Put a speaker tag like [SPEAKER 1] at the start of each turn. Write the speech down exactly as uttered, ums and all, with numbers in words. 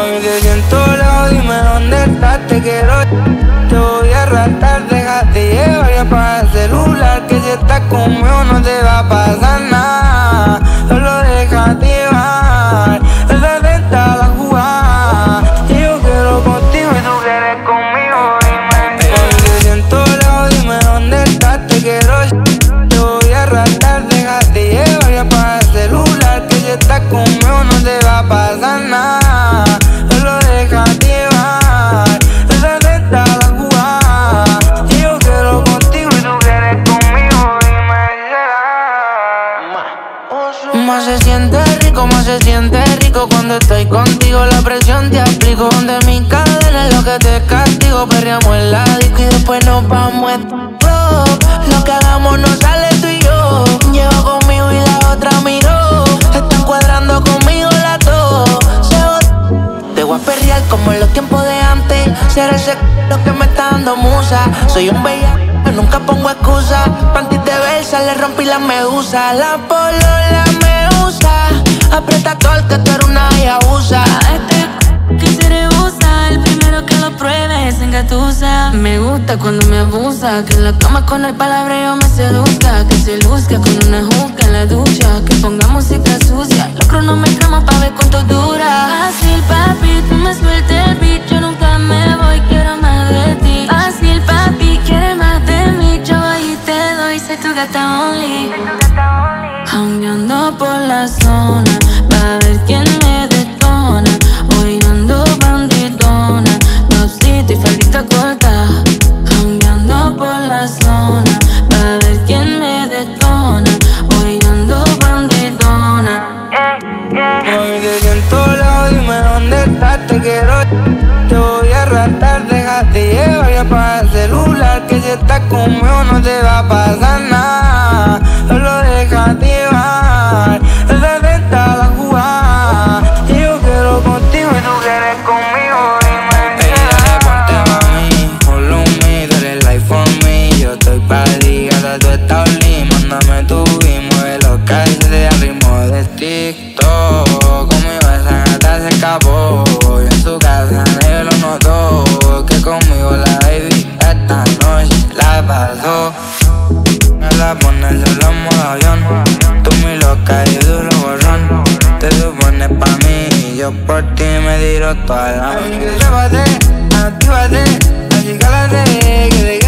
[SPEAKER 1] Hoy te siento lejos, dime dónde estás, te quiero. Te voy a arrastrar, déjate llevar y apaga el celular, que si estás conmigo no te va a pasar nada. Solo déjate llevar, esa tenta va a jugar. Y yo quiero contigo y tú quieres conmigo, dime. Hoy te siento lejos, dime dónde estás, te quiero. Te voy a arrastrar, déjate llevar y apaga el celular, que si estás conmigo no te va a pasar nada. Solo déjate llevar, esa tenta va a jugar. Y yo quiero contigo y tú quieres conmigo, dime. Más se siente rico, más se siente rico cuando estoy contigo. La presión te aplico, de mi cadena es lo que te castigo. Perreamos en la disco y después nos vamos en club. Lo que hagamos no sale tú y yo. Llevo conmigo y la otra miró. Están cuadrando conmigo las dos. Te voy a perrear como en los tiempos de antes. Ser ese lo que me está dando musa. Soy un bella, nunca pongo excusa. Panties de versa, le rompí la medusa. La polola me usa. Aprieta todo el que tú eres una yabusa.
[SPEAKER 2] Este que se rehúsa, el primero que lo pruebe es engatusa. Me gusta cuando me abusa, que en la cama con el palabreo me seduzca. Que se luzca con una juca en la ducha. Que ponga música sucia, lo cronometramos pa' ver cuánto dura. Fácil papi, tú me sueltas el beat. Yo nunca me voy, quiero más de ti. Fácil papi, quieres más de mí. Yo ahí te doy, soy tu gata only. Jangueando por la zona, pa' ver quién me detona. Hoy ando bandidona, topsito y faldita corta. Jangueando por la zona, pa' ver quién me detona. Hoy ando bandidona.
[SPEAKER 1] Hoy te siento lejos, dime dónde estás, te quiero. Te voy a arrastrar, déjate llevar y apaga el celular, que si estás conmigo no te va a pasar nada. Solo déjate llevar, esa tenta va a jugar. Y yo quiero contigo y tú quieres conmigo, dime. Ey, dale, ponte mami, follow me, dale like for me. Yo estoy pa' ti, gata, tú estás lit. Mándame tu beat, mueve los calles al ritmo de TikTok. Conmigo esa gata se escapó, y en su casa nadie lo notó. Que conmigo la baby esta noche la pasó. Me la pones solo en modo avión. Tú muy loca y yo duro borrón. Te supones pa' mí y yo por ti me tiro toda la noche. Actívate, actívate, así cálate, que te